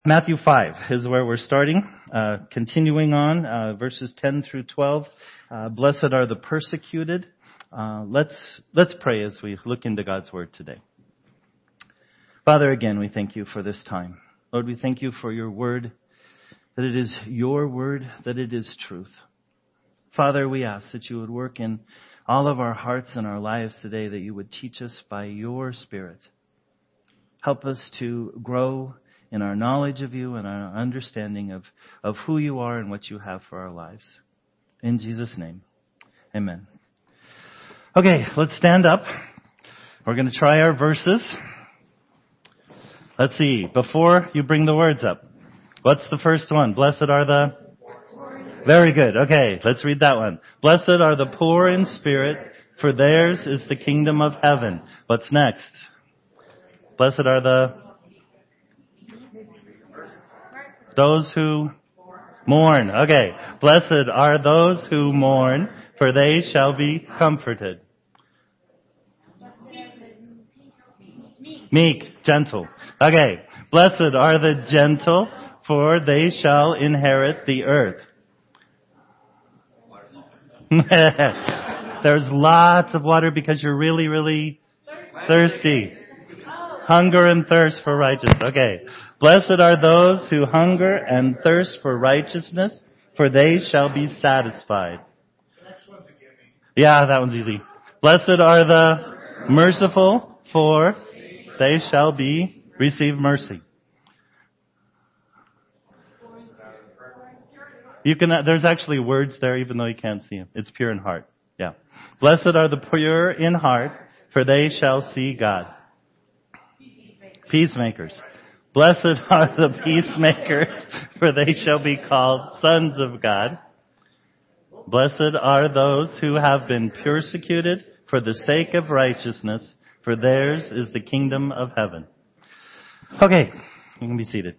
Matthew 5 is where we're starting. Continuing on, verses 10 through 12. Blessed are the persecuted. Let's pray as we look into God's Word today. Father, again, we thank you for this time. Lord, we thank you for your Word, that it is your Word, that it is truth. Father, we ask that you would work in all of our hearts and our lives today, that you would teach us by your Spirit. Help us to grow in our knowledge of you and our understanding of who you are and what you have for our lives. In Jesus' name, amen. Okay, let's stand up. We're going to try our verses. Let's see, before you bring the words up, what's the first one? Blessed are the... Very good. Okay, let's read that one. Blessed are the poor in spirit, for theirs is the kingdom of heaven. What's next? Blessed are those who mourn. Okay. Blessed are those who mourn, for they shall be comforted. Meek, gentle. Okay. Blessed are the gentle, for they shall inherit the earth. There's lots of water because you're really, really thirsty. Hunger and thirst for righteousness. Okay. Blessed are those who hunger and thirst for righteousness, for they shall be satisfied. Yeah, that one's easy. Blessed are the merciful, for they shall receive mercy. There's actually words there even though you can't see them. It's pure in heart. Yeah. Blessed are the pure in heart, for they shall see God. Peacemakers. Blessed are the peacemakers, for they shall be called sons of God. Blessed are those who have been persecuted for the sake of righteousness, for theirs is the kingdom of heaven. Okay, you can be seated.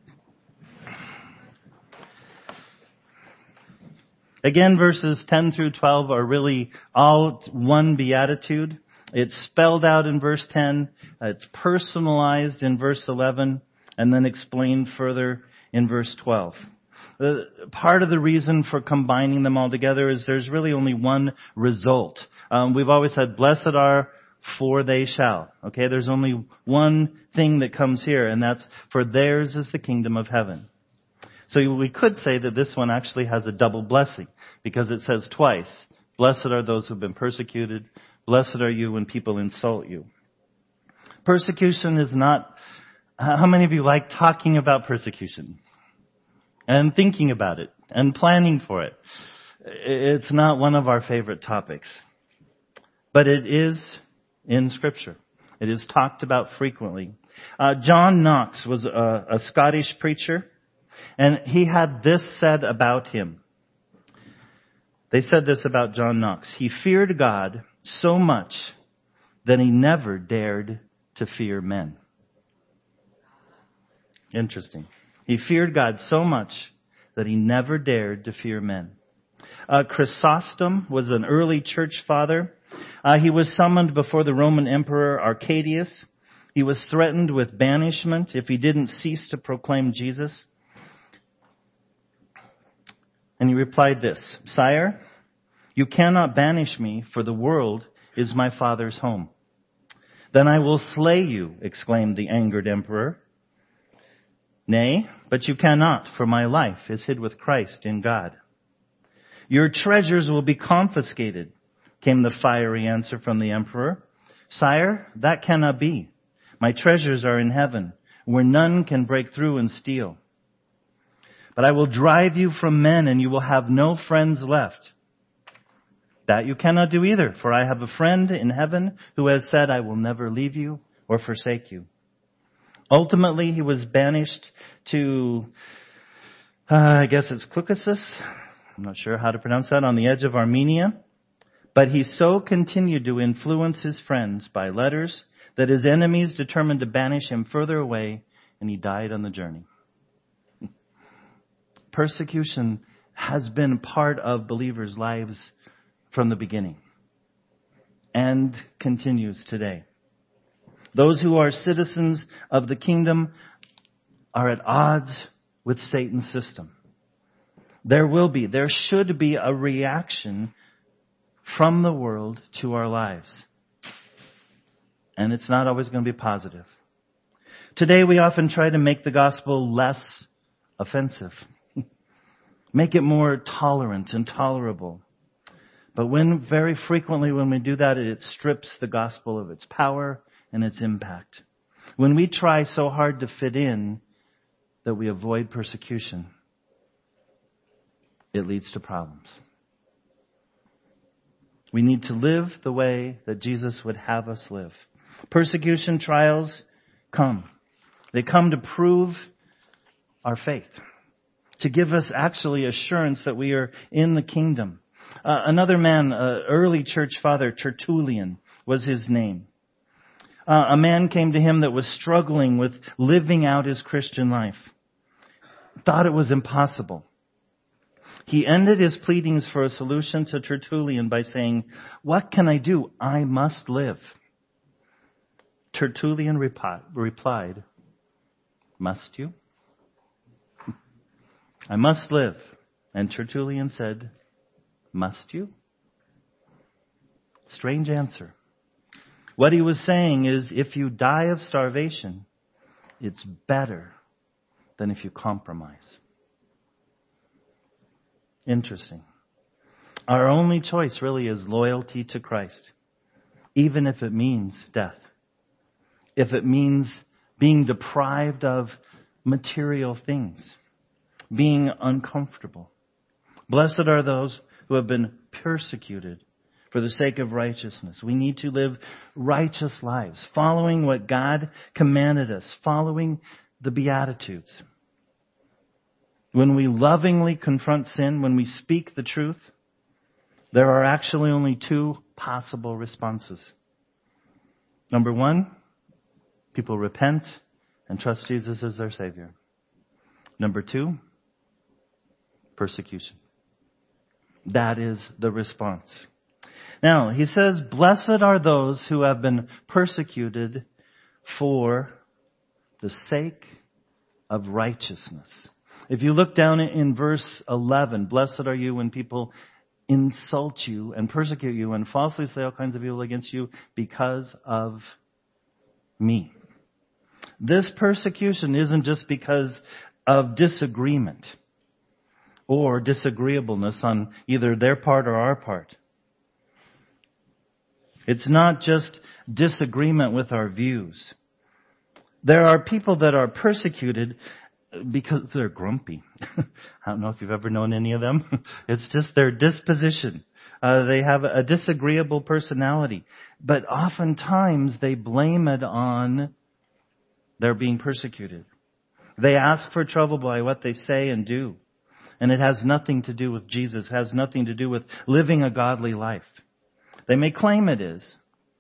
Again, verses 10 through 12 are really all one beatitude. It's spelled out in verse 10, it's personalized in verse 11, and then explained further in verse 12. Part of the reason for combining them all together is there's really only one result. We've always said, blessed are for they shall. Okay, there's only one thing that comes here, and that's for theirs is the kingdom of heaven. So we could say that this one actually has a double blessing, because it says twice, blessed are those who've been persecuted, blessed are you when people insult you. Persecution is not... How many of you like talking about persecution? And thinking about it? And planning for it? It's not one of our favorite topics. But it is in Scripture. It is talked about frequently. John Knox was a Scottish preacher, and he had this said about him. They said this about John Knox. He feared God so much that he never dared to fear men. Interesting. He feared God so much that he never dared to fear men. Chrysostom was an early church father. He was summoned before the Roman Emperor Arcadius. He was threatened with banishment if he didn't cease to proclaim Jesus. And he replied this, Sire, you cannot banish me, for the world is my Father's home. Then I will slay you, exclaimed the angered emperor. Nay, but you cannot, for my life is hid with Christ in God. Your treasures will be confiscated, came the fiery answer from the emperor. Sire, that cannot be. My treasures are in heaven, where none can break through and steal. But I will drive you from men, and you will have no friends left. That you cannot do either, for I have a friend in heaven who has said, I will never leave you or forsake you. Ultimately, he was banished to, I guess it's Caucasus. I'm not sure how to pronounce that, on the edge of Armenia. But he so continued to influence his friends by letters that his enemies determined to banish him further away, and he died on the journey. Persecution has been part of believers' lives from the beginning and continues today. Those who are citizens of the kingdom are at odds with Satan's system. There should be a reaction from the world to our lives. And it's not always going to be positive. Today we often try to make the gospel less offensive. Make it more tolerant and tolerable. But very frequently when we do that, it strips the gospel of its power and its impact. When we try so hard to fit in that we avoid persecution, it leads to problems. We need to live the way that Jesus would have us live. Persecution, trials come. They come to prove our faith, to give us actually assurance that we are in the kingdom. Another man, early church father, Tertullian was his name. A man came to him that was struggling with living out his Christian life. Thought it was impossible. He ended his pleadings for a solution to Tertullian by saying, "What can I do? I must live." Tertullian replied, "Must you?" "I must live." And Tertullian said, "Must you?" Strange answer. What he was saying is, if you die of starvation, it's better than if you compromise. Interesting. Our only choice really is loyalty to Christ, even if it means death. If it means being deprived of material things, being uncomfortable. Blessed are those who have been persecuted for the sake of righteousness. We need to live righteous lives, following what God commanded us, following the Beatitudes. When we lovingly confront sin, when we speak the truth, there are actually only two possible responses. Number one, people repent and trust Jesus as their Savior. Number two, persecution. That is the response. Now, he says, blessed are those who have been persecuted for the sake of righteousness. If you look down in verse 11, blessed are you when people insult you and persecute you and falsely say all kinds of evil against you because of me. This persecution isn't just because of disagreement or disagreeableness on either their part or our part. It's not just disagreement with our views. There are people that are persecuted because they're grumpy. I don't know if you've ever known any of them. It's just their disposition. They have a disagreeable personality. But oftentimes they blame it on their being persecuted. They ask for trouble by what they say and do. And it has nothing to do with Jesus. It has nothing to do with living a godly life. They may claim it is.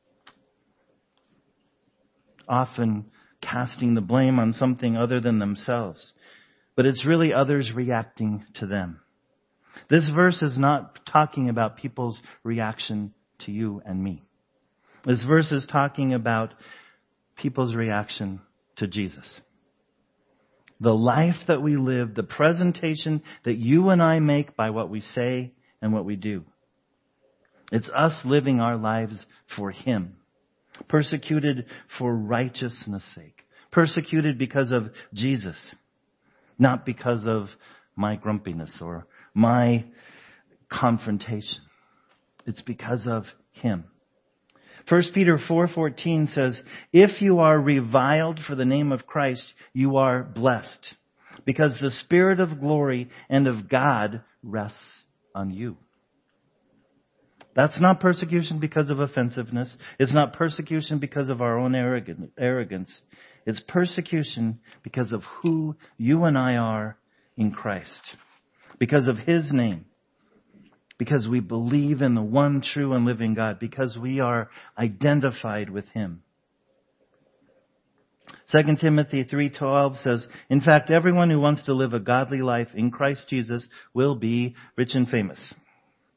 Often casting the blame on something other than themselves. But it's really others reacting to them. This verse is not talking about people's reaction to you and me. This verse is talking about people's reaction to Jesus. The life that we live, the presentation that you and I make by what we say and what we do. It's us living our lives for Him. Persecuted for righteousness' sake. Persecuted because of Jesus. Not because of my grumpiness or my confrontation. It's because of Him. 1 Peter 4:14 says, if you are reviled for the name of Christ, you are blessed, because the Spirit of glory and of God rests on you. That's not persecution because of offensiveness. It's not persecution because of our own arrogance. It's persecution because of who you and I are in Christ. Because of His name. Because we believe in the one true and living God. Because we are identified with Him. 2 Timothy 3:12 says, in fact, everyone who wants to live a godly life in Christ Jesus will be rich and famous.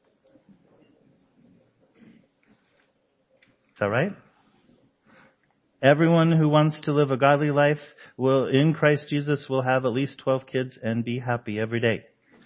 Is that right? Everyone who wants to live a godly life in Christ Jesus will have at least 12 kids and be happy every day.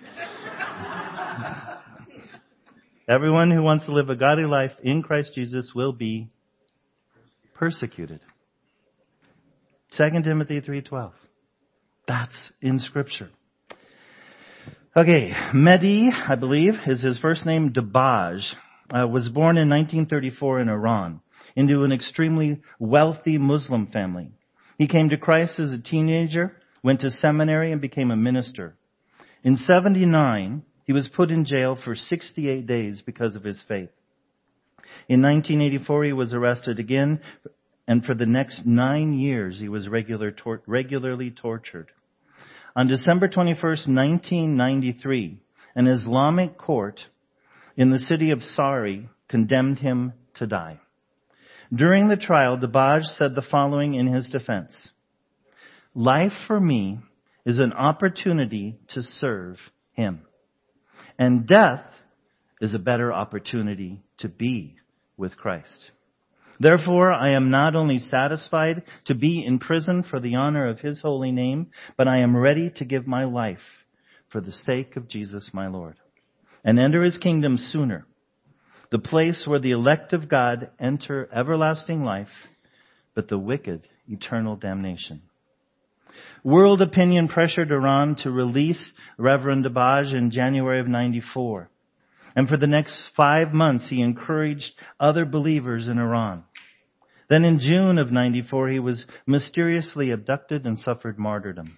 Everyone who wants to live a godly life in Christ Jesus will be persecuted. 2 Timothy 3:12. That's in Scripture. Okay, Mehdi, I believe, is his first name. Dabaj was born in 1934 in Iran into an extremely wealthy Muslim family. He came to Christ as a teenager, went to seminary, and became a minister. In 1979, he was put in jail for 68 days because of his faith. In 1984, he was arrested again, and for the next 9 years, he was regularly tortured. On December 21st, 1993, an Islamic court in the city of Sari condemned him to die. During the trial, Dabaj said the following in his defense: "Life for me is an opportunity to serve him, and death is a better opportunity to be with Christ. Therefore, I am not only satisfied to be in prison for the honor of his holy name, but I am ready to give my life for the sake of Jesus my Lord, and enter his kingdom sooner, the place where the elect of God enter everlasting life, but the wicked eternal damnation." World opinion pressured Iran to release Reverend Dabaj in January of 94. And for the next 5 months, he encouraged other believers in Iran. Then in June of 94, he was mysteriously abducted and suffered martyrdom.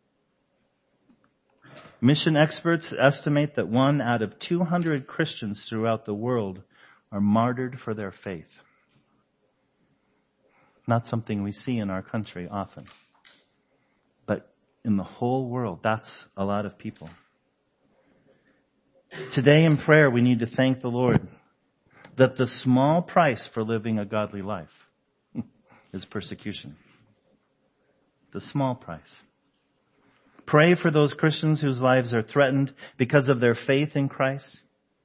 Mission experts estimate that 1 out of 200 Christians throughout the world are martyred for their faith. Not something we see in our country often. But in the whole world, that's a lot of people. Today in prayer, we need to thank the Lord that the small price for living a godly life is persecution. The small price. Pray for those Christians whose lives are threatened because of their faith in Christ.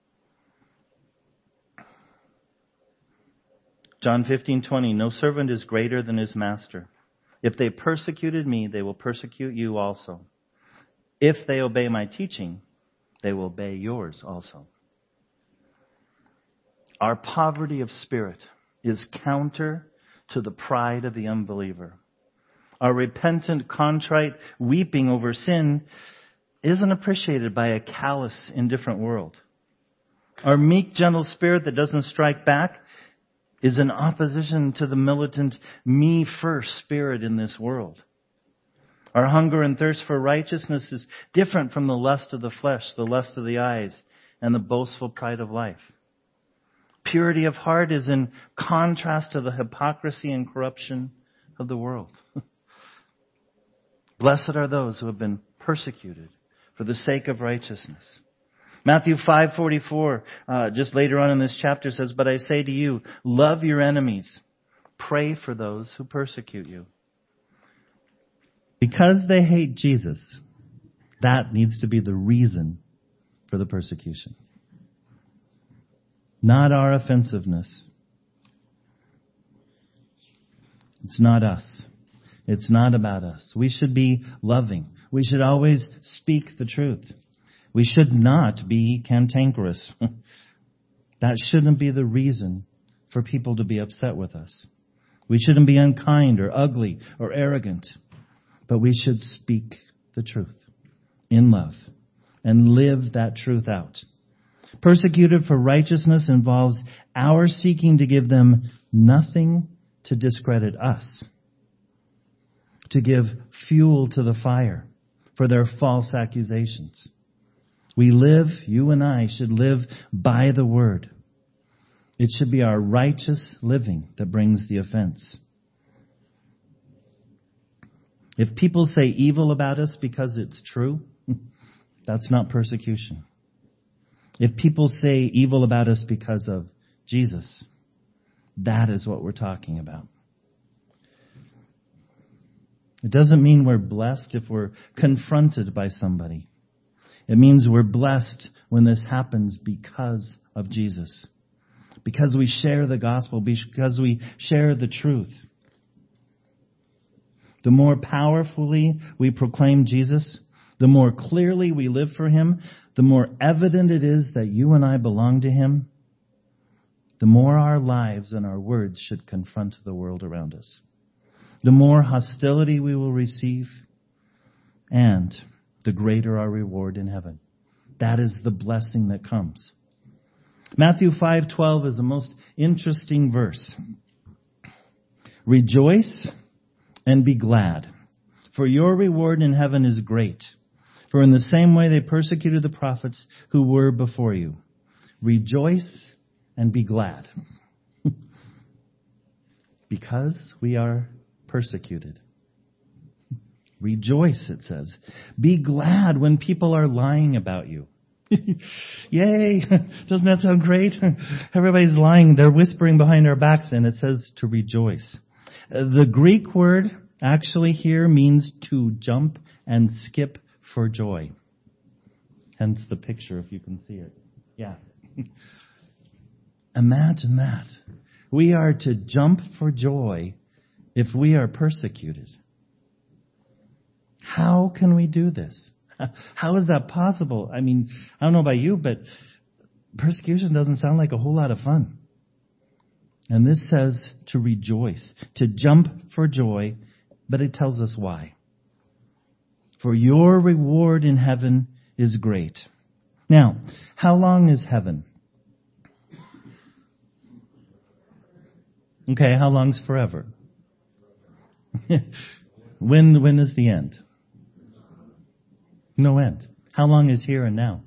John 15:20, "No servant is greater than his master. If they persecuted me, they will persecute you also. If they obey my teaching, they will obey yours also." Our poverty of spirit is counter to the pride of the unbeliever. Our repentant, contrite weeping over sin isn't appreciated by a callous, indifferent world. Our meek, gentle spirit that doesn't strike back is in opposition to the militant, me-first spirit in this world. Our hunger and thirst for righteousness is different from the lust of the flesh, the lust of the eyes, and the boastful pride of life. Purity of heart is in contrast to the hypocrisy and corruption of the world. Blessed are those who have been persecuted for the sake of righteousness. Matthew 5:44, just later on in this chapter says, "But I say to you, love your enemies. Pray for those who persecute you." Because they hate Jesus, that needs to be the reason for the persecution. Not our offensiveness. It's not us. It's not about us. We should be loving. We should always speak the truth. We should not be cantankerous. That shouldn't be the reason for people to be upset with us. We shouldn't be unkind or ugly or arrogant. But we should speak the truth in love and live that truth out. Persecuted for righteousness involves our seeking to give them nothing to discredit us, to give fuel to the fire for their false accusations. You and I should live by the word. It should be our righteous living that brings the offense. If people say evil about us because it's true, that's not persecution. If people say evil about us because of Jesus, that is what we're talking about. It doesn't mean we're blessed if we're confronted by somebody. It means we're blessed when this happens because of Jesus. Because we share the gospel, because we share the truth. the more powerfully we proclaim Jesus, the more clearly we live for Him, the more evident it is that you and I belong to Him, the more our lives and our words should confront the world around us. The more hostility we will receive, and the greater our reward in heaven. That is the blessing that comes. Matthew 5:12 is the most interesting verse. Rejoice and be glad, for your reward in heaven is great. For in the same way they persecuted the prophets who were before you. Rejoice and be glad. Because we are persecuted. Rejoice, it says. Be glad when people are lying about you. Yay! Doesn't that sound great? Everybody's lying. They're whispering behind our backs, and it says to rejoice. The Greek word actually here means to jump and skip for joy. Hence the picture, if you can see it. Yeah. Imagine that. We are to jump for joy if we are persecuted. How can we do this? How is that possible? I mean, I don't know about you, but persecution doesn't sound like a whole lot of fun. And this says to rejoice, to jump for joy, but it tells us why. For your reward in heaven is great. Now, how long is heaven? Okay, how long's forever? When is the end? No end. How long is here and now?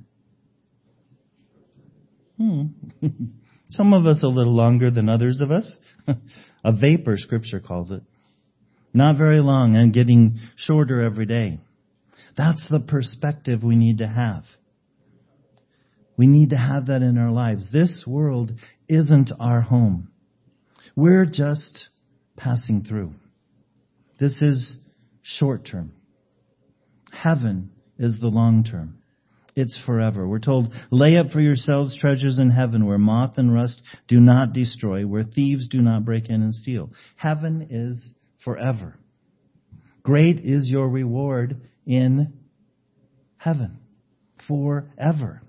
Some of us a little longer than others of us. A vapor, Scripture calls it. Not very long and getting shorter every day. That's the perspective we need to have. We need to have that in our lives. This world isn't our home. We're just passing through. This is short term. Heaven is the long term. It's forever. We're told, lay up for yourselves treasures in heaven where moth and rust do not destroy, where thieves do not break in and steal. Heaven is forever. Great is your reward in heaven. Forever.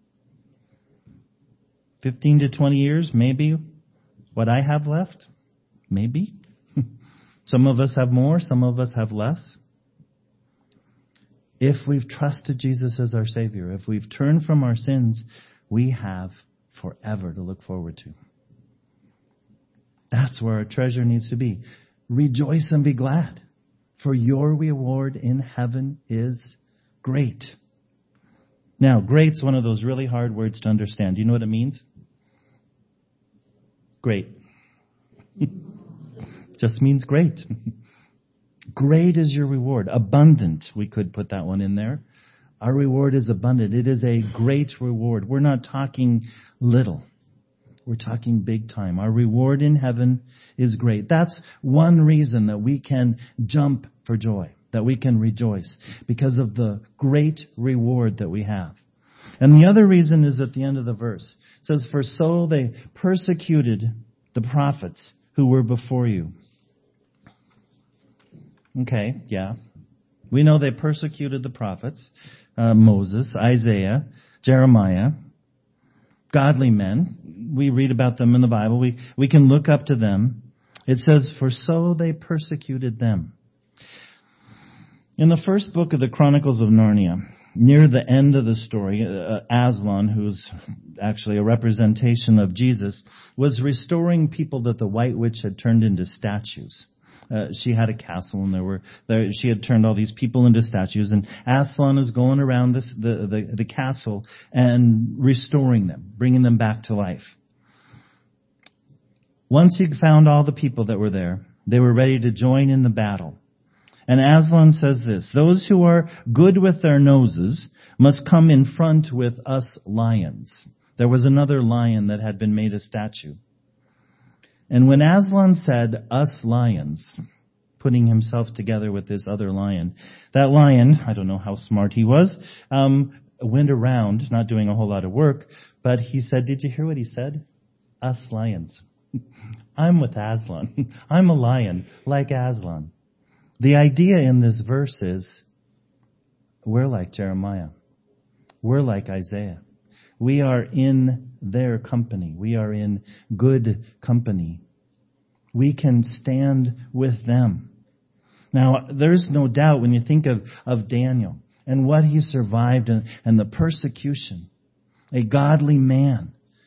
15 to 20 years, maybe what I have left. Maybe. Some of us have more, some of us have less. If we've trusted Jesus as our Savior, if we've turned from our sins, we have forever to look forward to. That's where our treasure needs to be. Rejoice and be glad, for your reward in heaven is great. Now, great's one of those really hard words to understand. Do you know what it means? Great. Just means great. Great is your reward. Abundant, we could put that one in there. Our reward is abundant. It is a great reward. We're not talking little. We're talking big time. Our reward in heaven is great. That's one reason that we can jump for joy, that we can rejoice, because of the great reward that we have. And the other reason is at the end of the verse. It says, for so they persecuted the prophets who were before you. Okay, yeah. We know they persecuted the prophets, Moses, Isaiah, Jeremiah, godly men. We read about them in the Bible. We can look up to them. It says, for so they persecuted them. In the first book of the Chronicles of Narnia, near the end of the story, Aslan, who's actually a representation of Jesus, was restoring people that the White Witch had turned into statues. She had a castle, and she had turned all these people into statues, and Aslan is going around the castle and restoring them, bringing them back to life. Once he found all the people that were there, they were ready to join in the battle. And Aslan says this, those who are good with their noses must come in front with us lions. There was another lion that had been made a statue. And when Aslan said, us lions, putting himself together with this other lion, that lion, I don't know how smart he was, went around, not doing a whole lot of work, but he said, did you hear what he said? Us lions. I'm with Aslan. I'm a lion, like Aslan. The idea in this verse is we're like Jeremiah. We're like Isaiah. We are in their company. We are in good company. We can stand with them. Now, there's no doubt when you think of Daniel and what he survived and the persecution, a godly man,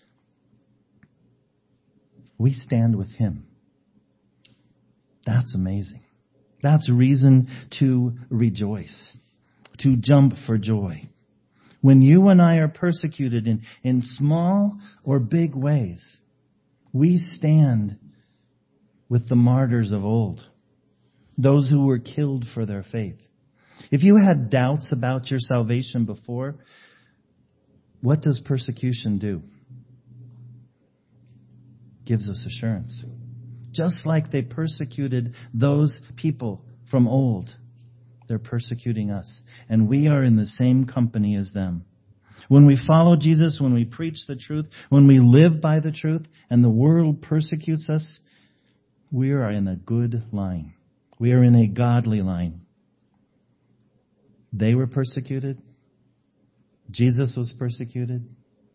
we stand with him. That's amazing. That's reason to rejoice, to jump for joy. When you and I are persecuted in small or big ways, we stand with the martyrs of old, those who were killed for their faith. If you had doubts about your salvation before, what does persecution do? Gives us assurance. Just like they persecuted those people from old, they're persecuting us. And we are in the same company as them. When we follow Jesus, when we preach the truth, when we live by the truth, and the world persecutes us, we are in a good line. We are in a godly line. They were persecuted. Jesus was persecuted.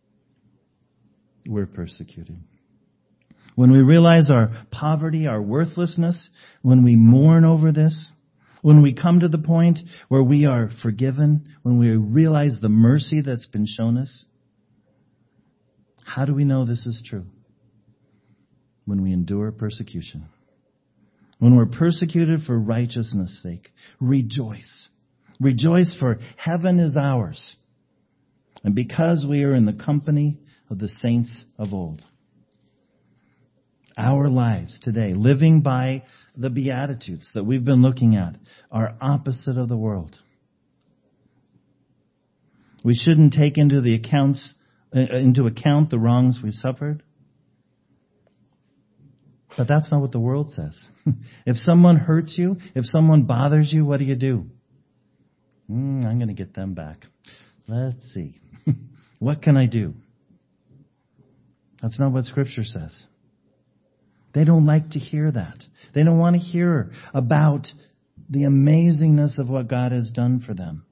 We're persecuted. When we realize our poverty, our worthlessness, when we mourn over this, when we come to the point where we are forgiven, when we realize the mercy that's been shown us, how do we know this is true? When we endure persecution. When we're persecuted for righteousness' sake, rejoice. Rejoice, for heaven is ours. And because we are in the company of the saints of old. Our lives today, living by the Beatitudes that we've been looking at, are opposite of the world. We shouldn't take into account the wrongs we suffered. But that's not what the world says. If someone hurts you, if someone bothers you, what do? I'm going to get them back. Let's see. What can I do? That's not what Scripture says. They don't like to hear that. They don't want to hear about the amazingness of what God has done for them.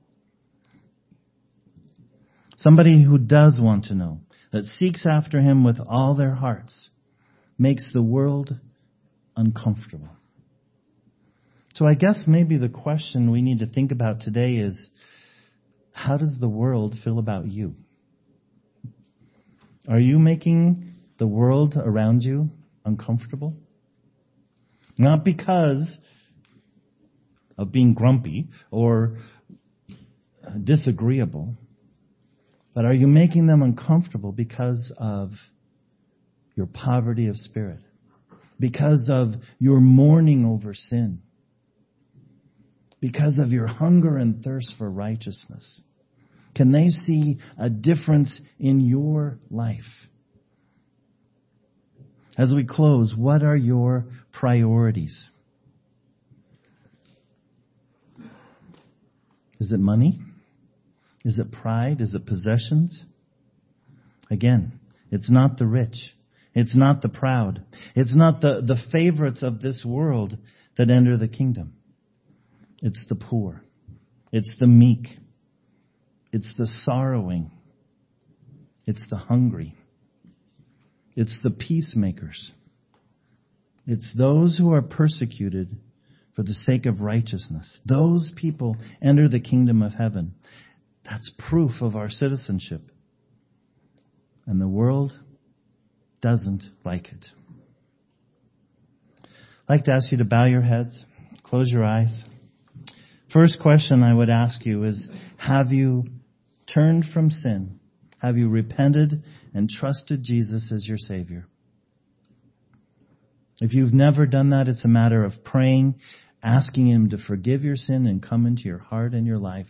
Somebody who does want to know, that seeks after Him with all their hearts, makes the world uncomfortable. So I guess maybe the question we need to think about today is, how does the world feel about you? Are you making the world around you uncomfortable? Not because of being grumpy or disagreeable, but are you making them uncomfortable because of your poverty of spirit? Because of your mourning over sin? Because of your hunger and thirst for righteousness? Can they see a difference in your life? As we close, what are your priorities? Is it money? Is it pride? Is it possessions? Again, it's not the rich. It's not the proud. It's not the favorites of this world that enter the kingdom. It's the poor. It's the meek. It's the sorrowing. It's the hungry. It's the peacemakers. It's those who are persecuted for the sake of righteousness. Those people enter the kingdom of heaven. That's proof of our citizenship. And the world doesn't like it. I'd like to ask you to bow your heads, close your eyes. First question I would ask you is, have you turned from sin? Have you repented and trusted Jesus as your Savior? If you've never done that, it's a matter of praying, asking Him to forgive your sin and come into your heart and your life.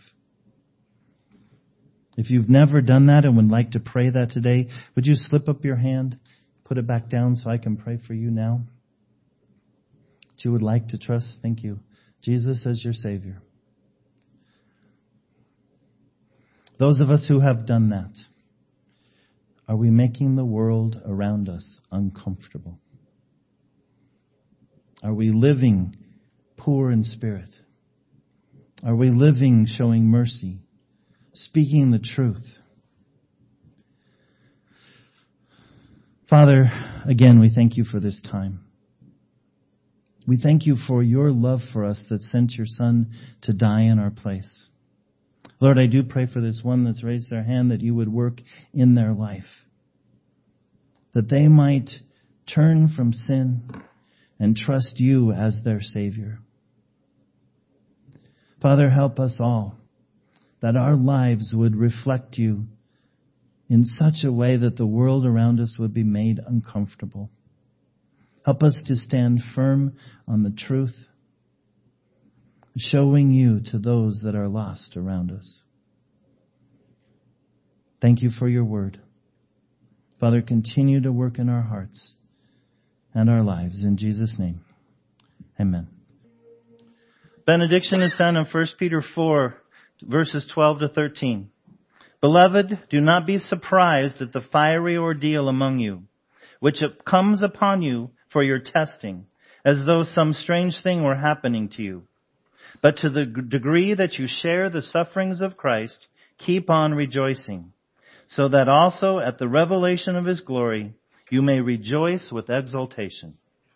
If you've never done that and would like to pray that today, would you slip up your hand, put it back down so I can pray for you now? That you would like to trust, thank you, Jesus as your Savior. Those of us who have done that, are we making the world around us uncomfortable? Are we living poor in spirit? Are we living showing mercy, speaking the truth? Father, again, we thank you for this time. We thank you for your love for us that sent your Son to die in our place. Lord, I do pray for this one that's raised their hand that you would work in their life, that they might turn from sin and trust you as their Savior. Father, help us all, that our lives would reflect you in such a way that the world around us would be made uncomfortable. Help us to stand firm on the truth, showing you to those that are lost around us. Thank you for your word. Father, continue to work in our hearts and our lives. In Jesus' name, amen. Benediction is found in 1 Peter 4, verses 12 to 13. Beloved, do not be surprised at the fiery ordeal among you, which comes upon you for your testing, as though some strange thing were happening to you. But to the degree that you share the sufferings of Christ, keep on rejoicing, so that also at the revelation of His glory you may rejoice with exultation.